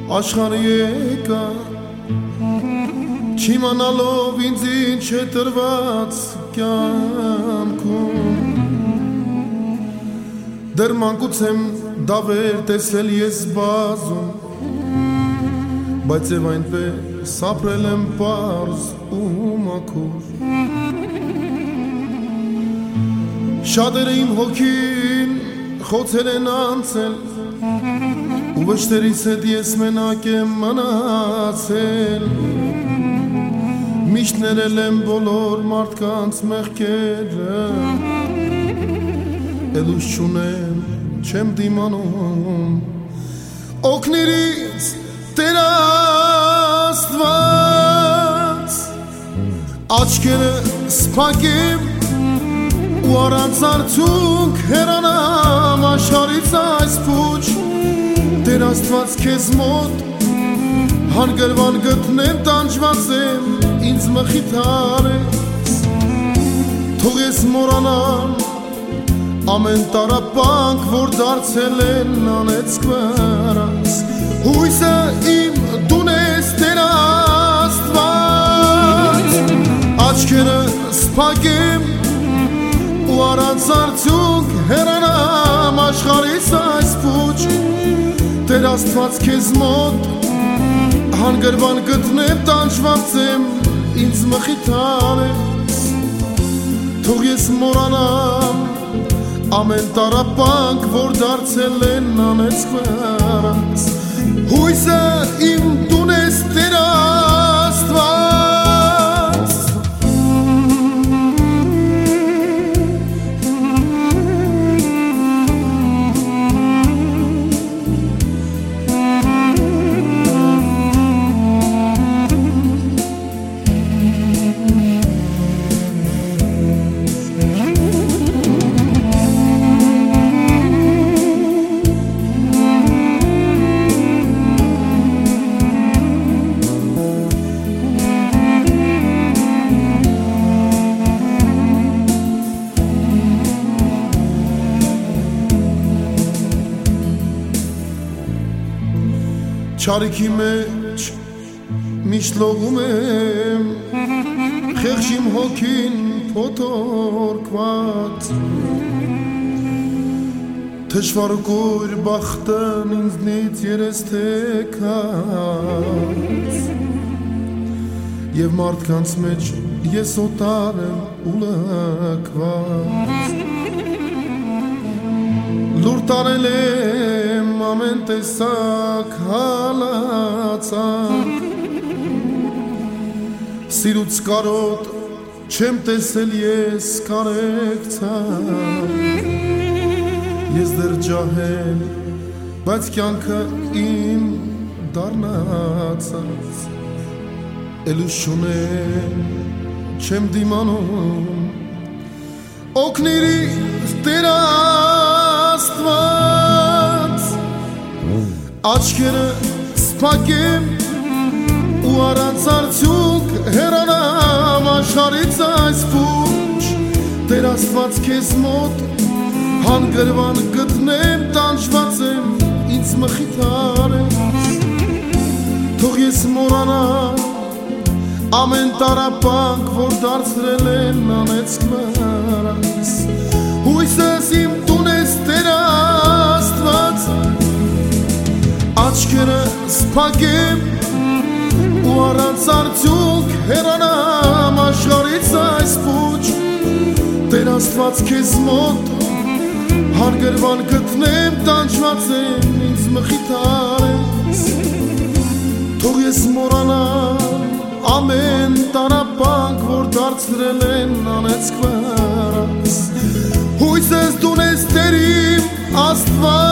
աշխարհ եկա չիմանալով ինձ ինչ է տրված կյանքում դեռ մանկուց եմ դավեր տեսել ես բազում բայց եւ այնպես ապրել եմ պարզ ու մաքուր շատերը իմ հոգին խոցել են անցել ու վշտերից հետ ես մենակ եմ մնացել միշտ ներել եմ բոլոր մարդկանց մեղքերը Elուս չունեմ չեմ դիմանում օգնիր ինձ Տեր Աստված աչքերը սփակեմ ու առանց արդյունք հեռանամ աշխարհից այս փուչ Տեր Աստված քեզ մոտ հանգրվան գտնեմ տանջված եմ ինձ մխիթար ես թող ես մոռանամ ամեն տարապանք որ դարձել են անեծք վրաս հույսը իմ դուն ես Տեր Աստված աչքերը սփակեմ ու առանց արդյունք հեռանամ աշխարհից այս փուչ Տեր Աստված քեզ մոտ հանգրվան գտնեմ տանջված եմ ինձ մխիթար ես թող ես մոռանամ ամեն տարապանք որ դարձել են անեծք վրաս հույսը իմ դուն ես Տեր Աստված Չարիքի մեջ միշտ լողում եմ խեղճ իմ հոգին փոթորկված Թշվառ ու կույր բախտն ինձնից երես թեքած Եվ մարդկանց մեջ ես օտար եմ ու լքված Լուր տարել եմ ամեն տեսակ հալածակ Սիրուց կարոտ չեմ տեսել ես կարեկցակ Ես դեռ ջահել, բայց կյանքը իմ դառնացած Էլուս չունեմ, չեմ դիմանում Օգնիր ինձ Տեր Աստված Աչքերը սփակեմ ու առանց արդյունք հեռանամ աշխարհից այս փուչ Տեր Աստված քեզ մոտ հանգրվան գտնեմ տանջված եմ ինձ մխիթար ես թող ես մոռանամ ամեն տարապանք որ դարձրել են անեծք վրաս հույսս իմ տուն ես Տեր Աստված աչքերը սփակեմ ու առանց արդյունք հեռանամ աշխարհից այս փուչ Տեր Աստված քեզ մոտ հարգրվան գտնեմ տանջված եմ ինձ մխիթար ես թող ես մոռանամ ամեն տարապանք որ դարձրել են անեծք վրաս հույսս դուն ես Տեր իմ Աստված